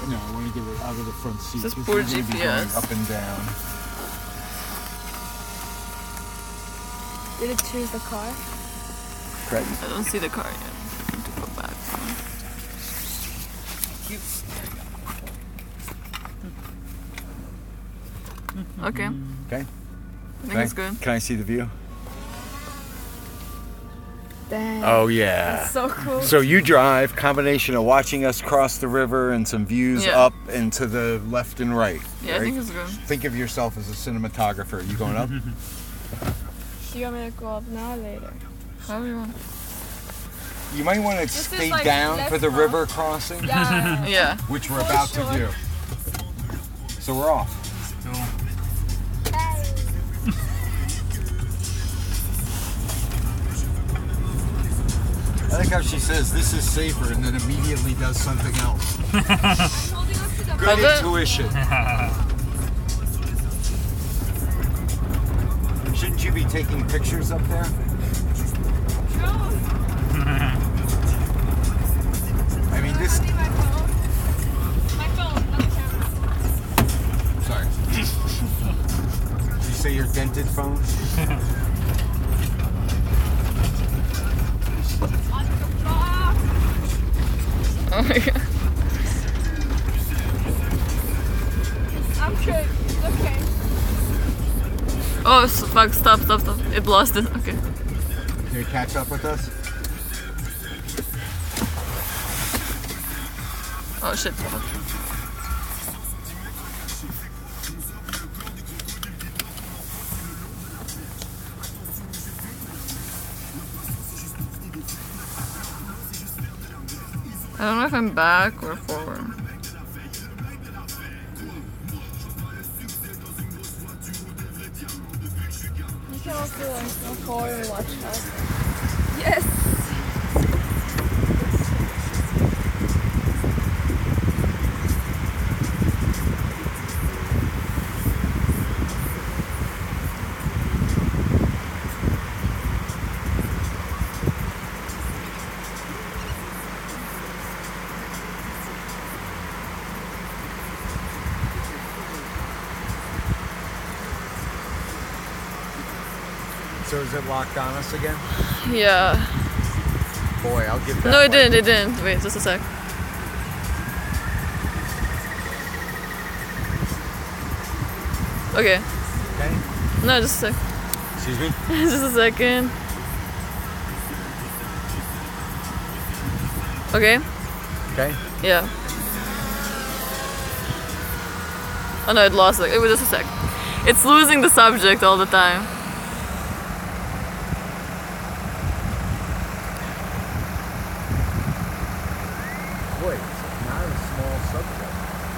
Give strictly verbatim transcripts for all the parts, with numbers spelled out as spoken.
No, I want to get it out of the front seat. This is 'cause poor we're gonna be G P going S. Up and down. Did it choose the car? Correct. I don't see the car yet. I need to go back. Okay. Okay. I think it's good. Can I see the view? Dang. Oh yeah. That's so cool. So you drive, combination of watching us cross the river and some views Yeah. up and to the left and right. Yeah, right? I think it's good. Think of yourself as a cinematographer. You going up? Do you want me to go up now or later? However you want. You might want to This is stay like down left for the off. river crossing, Yeah. Yeah. which we're For about sure. to do. So we're off. I like how she says this is safer and then immediately does something else. Good Okay. intuition. Shouldn't you be taking pictures up there? I mean, this. My phone, not the camera. Sorry. Did you say your dented phone? Oh my god. I'm good. It's okay. Oh, s- fuck, stop, stop, stop. It lost it. Okay. Can you catch up with us? Oh shit. Fuck. I don't know if I'm back or forward. You can also like go forward and watch us. Yes. So is it locked on us again? Yeah. Boy, I'll give that. No, it like- didn't, it didn't. Wait, just a sec. Okay. Okay. No, just a sec. Excuse me? Just a second. Okay. Okay. Yeah. Oh no, it lost it. It was just a sec. It's losing the subject all the time. Boy, it's not a small subject.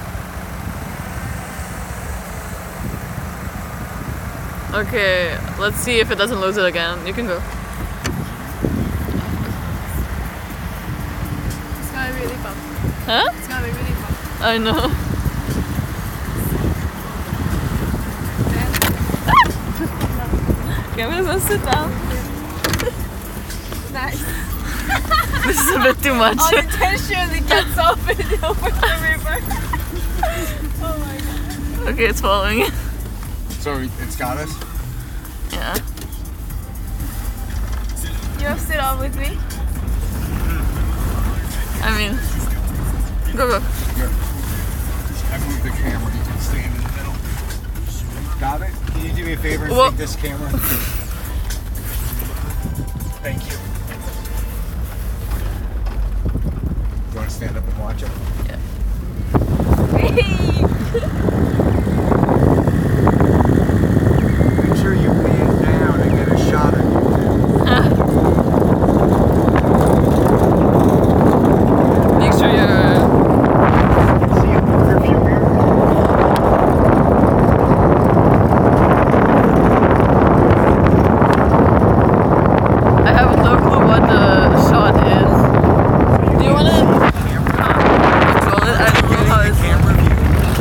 Okay, let's see if it doesn't lose it again. You can go. It's gonna be really fun. Huh? It's gonna be really fun. I know. Okay, I'm gonna sit down. Nice. This is a bit too much. Unintentionally gets off in the over the river. Oh my god. Okay, it's following. So it's got us? Yeah. You want to sit on with me? I mean, go go. Here. I moved the camera. You can stand in the middle. Got it? Can you do me a favor and Well- take this camera? Thank you. You want to stand up and watch it? Make sure you pan down and get a shot of you. Make sure you're. See a rearview mirror? I have no clue what the shot is. Do you wanna control it? I don't know how it's. Camera view.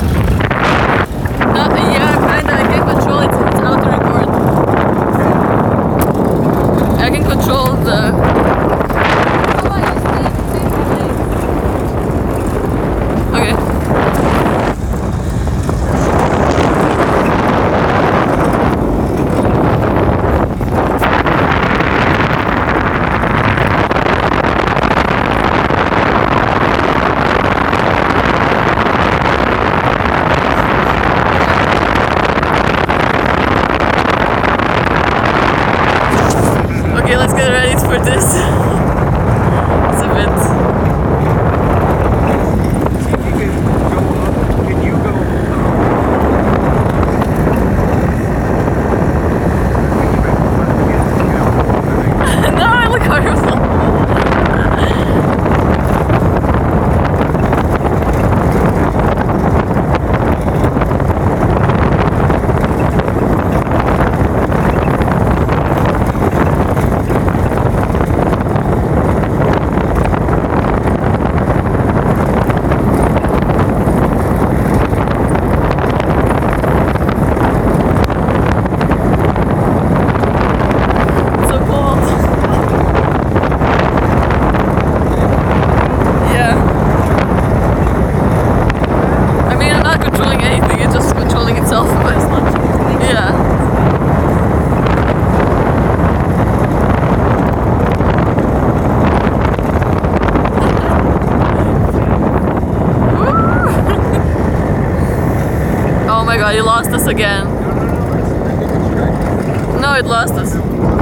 god, you lost us again. No, no, no. It's, I think it's correct. No, it lost us.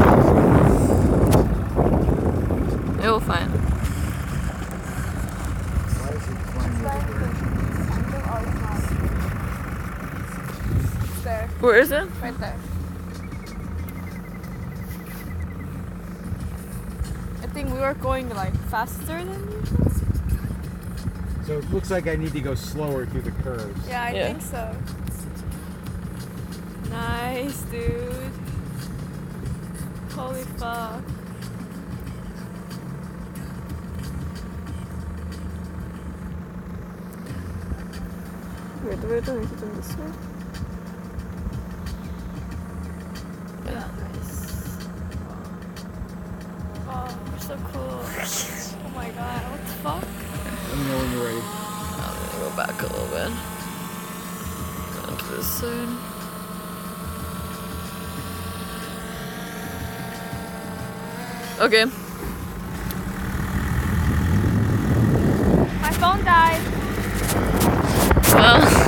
It will find. Why is it flying the other direction? It's there, Where is it? right there. I think we were going like faster than usual. So it looks like I need to go slower through the curves. Yeah, I Yeah. think so. Nice, dude. Holy fuck. Wait, wait, wait, is it this way? Yeah, nice. Oh, you're so cool. Oh my god, what the fuck? Let me know when you're ready. I'm gonna go back a little bit. Onto this side. Okay. My phone died. Well.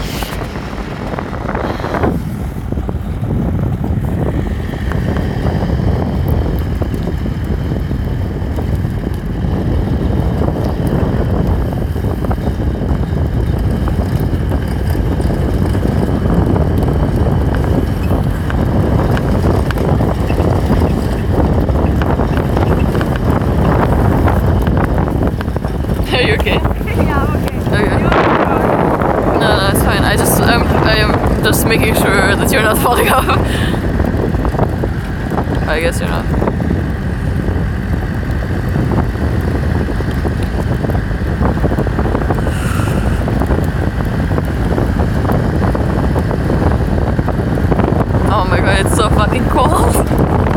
Are you okay? Yeah, I'm okay. Okay. You want to No, no, it's fine. I just, I'm, I am just making sure that you're not falling off. I guess you're not. Oh my god, it's so fucking cold.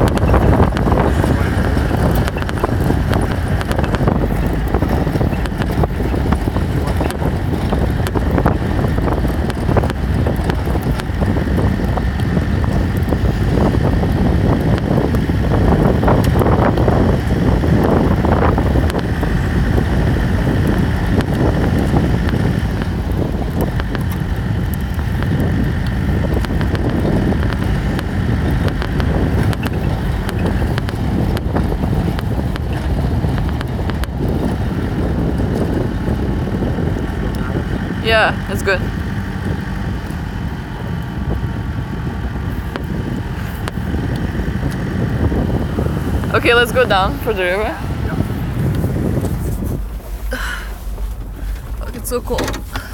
Yeah, it's good. Okay, let's go down for the river. Fuck, it's so cold.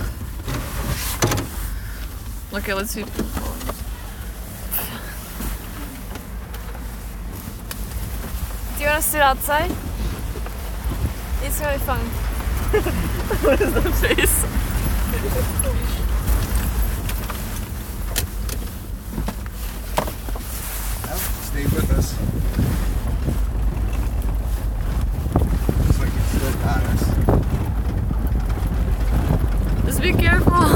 Okay, let's see. Do you want to sit outside? It's really fun. What is that face? Well, stay with us. Looks like it's still got us. Just be careful.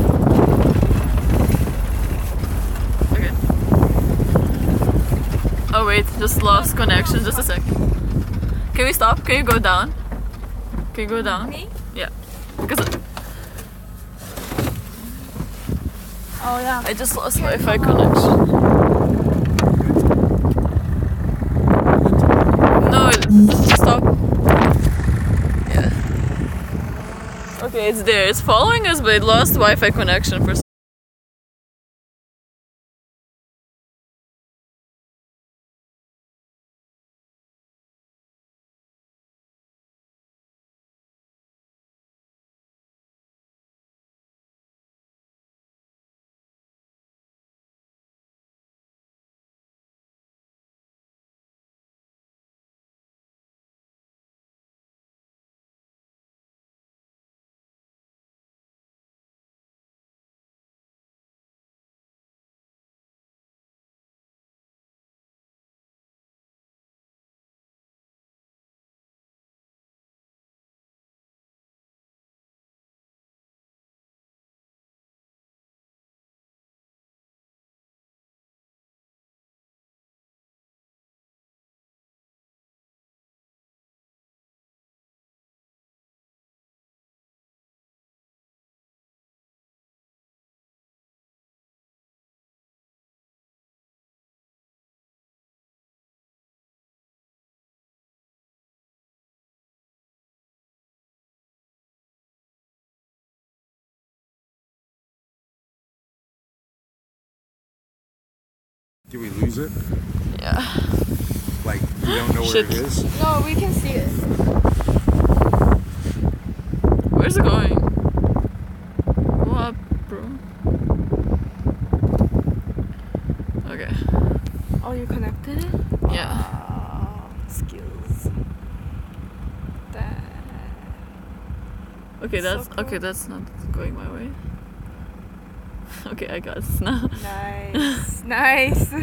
Okay. Oh wait, just lost connection. Just a sec. Can we stop? Can you go down? Can you go down? Me? Yeah. Because Oh yeah. I just lost Wi-Fi connection. No, just stop. Yeah. Okay, it's there. It's following us, but it lost Wi-Fi connection for Do we lose it? Yeah. Like, you don't know where Shit. it is? No, we can see it. Where's it going? What, bro? Okay. Oh, you connected it? Yeah. Wow. Skills. That. Okay, So that's cool. okay. That's not going my way. Okay, I got it now. Nice. Nice.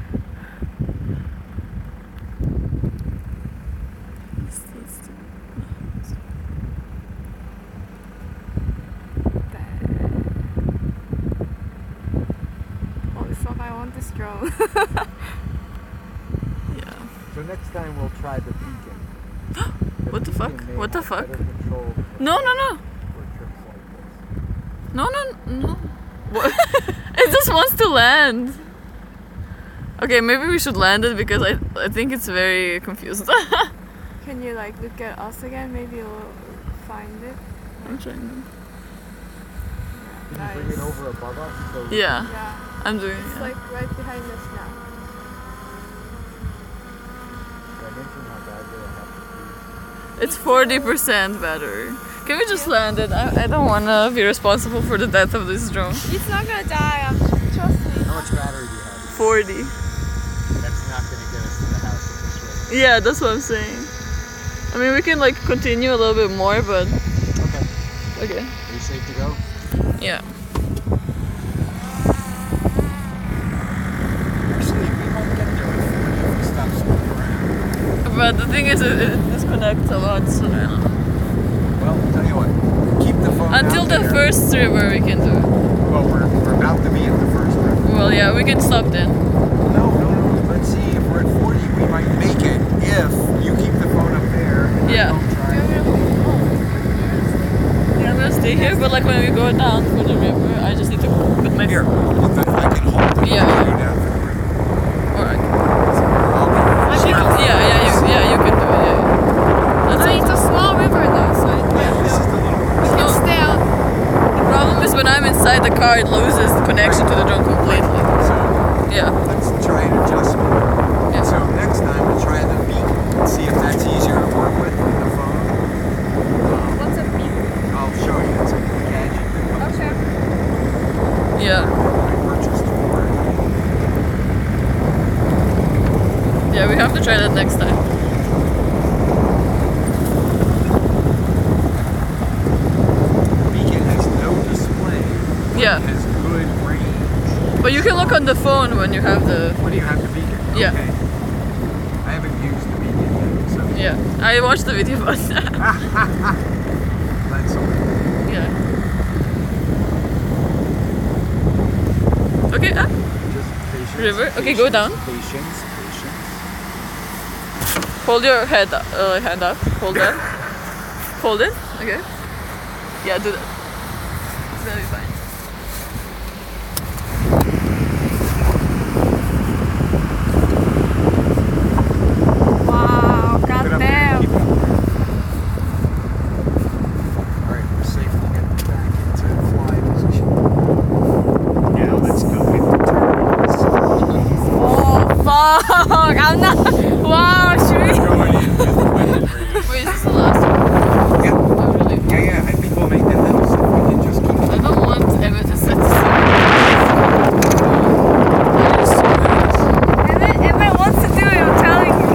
Holy fuck! I want this drone. Yeah. So next time we'll try the beacon. What the fuck? beacon may What the have fuck? better control No, no, no. for trips like this. No, no, no. What? It just wants to land. Okay, maybe we should land it because I I think it's very confused. Can you like look at us again? Maybe you'll find it. I'm trying. Can you Nice. bring it over above us? So we- Yeah, Yeah. I'm doing It's it. like right behind us now. I mentioned how bad they have to be. It's forty percent battery. Can we just land it? I, I don't want to be responsible for the death of this drone. It's not gonna die. I'm trust me. How much battery do you have? forty. That's not going to get us to the house at this rate. Yeah, that's what I'm saying. I mean, we can like continue a little bit more, but Okay. okay. Are you safe to go? Yeah. Actually, we might get there if we stop screwing around. But the thing is, it, it disconnects a lot, so I don't know. Well, I'll tell you what. Keep the phone Until out the there. first river, we can do it. Well, we're, we're about to be at the first river. Well, yeah, we can stop then. No, no, no. Let's see. If we're at forty, we might make it if you keep the phone up there. And I Yeah. don't try. Yeah, I'm gonna stay here, but like when we go down for the river, I just need to put my Here, look, I can hold it. Yeah. You down for the river. Alright. Okay. Yeah, yeah, you, yeah, you can do it. Yeah, yeah. That's But it. it's a small river though, so it Yeah, this is the little one. we can No. stay out. The problem is when I'm inside the car, it loses the connection to the drone completely. So Yeah. let's try an adjustment. Yeah. So next time we'll try the beacon and see if that's easier to work with than the phone. What's a beep? I'll show you. It's a gadget that comes Okay. Yeah. I purchased for it. Yeah, we have to try that next time. Beacon has no display. Yeah. It has good range. But you can look on the phone when you have the. What do you have the beacon? Yeah. Okay. I haven't used the beacon yet, so Yeah. I watched the video, but. that's all. Yeah. Okay, ah. Just patience. River. Okay, go down. Patience, patience. Hold your head up, uh, hand up. Hold that. Hold it. Okay. Yeah, do that. It's gonna be fine. Wow, Get up there. goddamn. Keep it up there. Alright, we're safe to get back into fly position. Now let's go hit the turns. Oh fuck! I'm not. Wow, should we? Going in with weaponry. Wait, is this the last one? Yeah. Oh, really? Yeah, yeah, I think we'll make that little so we can just keep I don't want Emma to sit. If it, if it wants to do it, I'm telling you.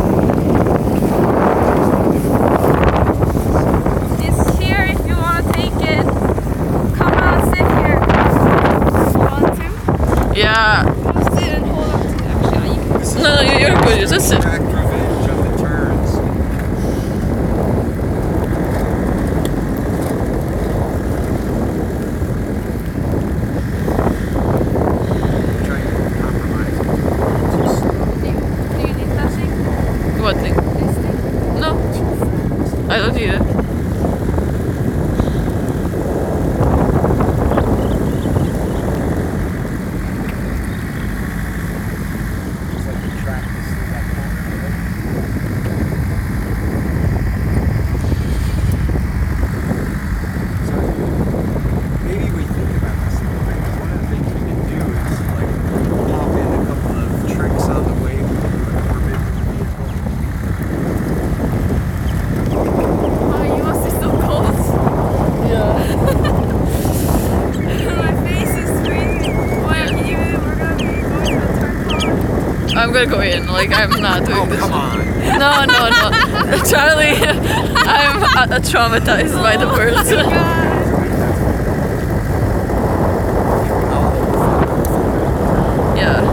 It's here if you want to take it. Come on, sit here. You want to? Yeah. Come sit and hold on to it. Actually, you can. This is No, no, you're good. You just sit. track revenge of the turns. Trying to compromise. Too slow. Do you, do you need that thing? What thing? This thing? No, I don't need it. Looks like you tracked this through that corner. gonna go in. Like, I'm not doing Oh, this. come on. No, no, no. Charlie, I'm uh, traumatized by the birds. Yeah.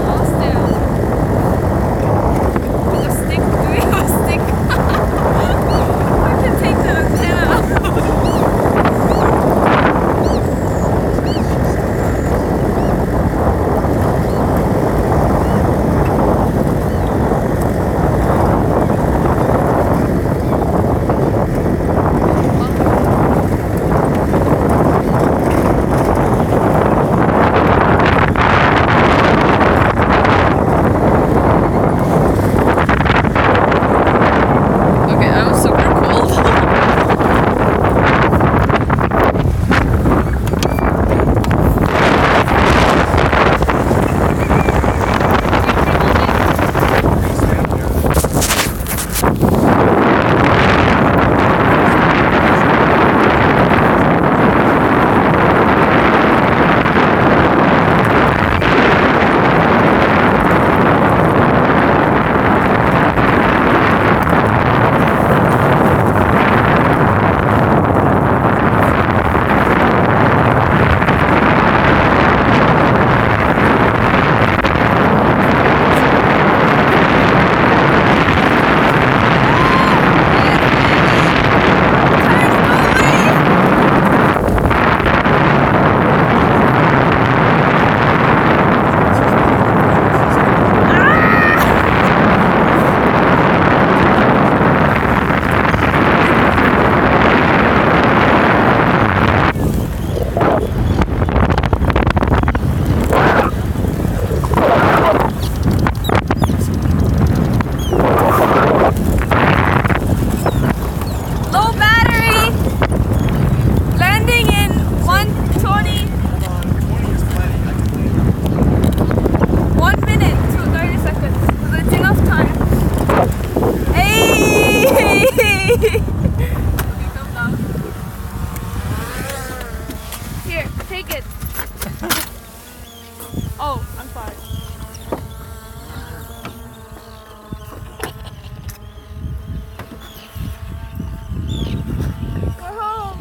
Okay, I'm super cold. Low battery. Landing in one twenty. One minute to thirty seconds. So that's enough time. Hey! Okay, come down. Here, take it. Oh, I'm sorry. We're home.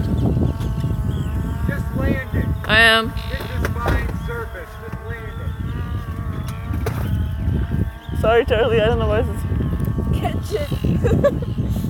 Just land it. I am. This is fine surface. Just land it. Sorry, Charlie. I don't know why this is. Catch it.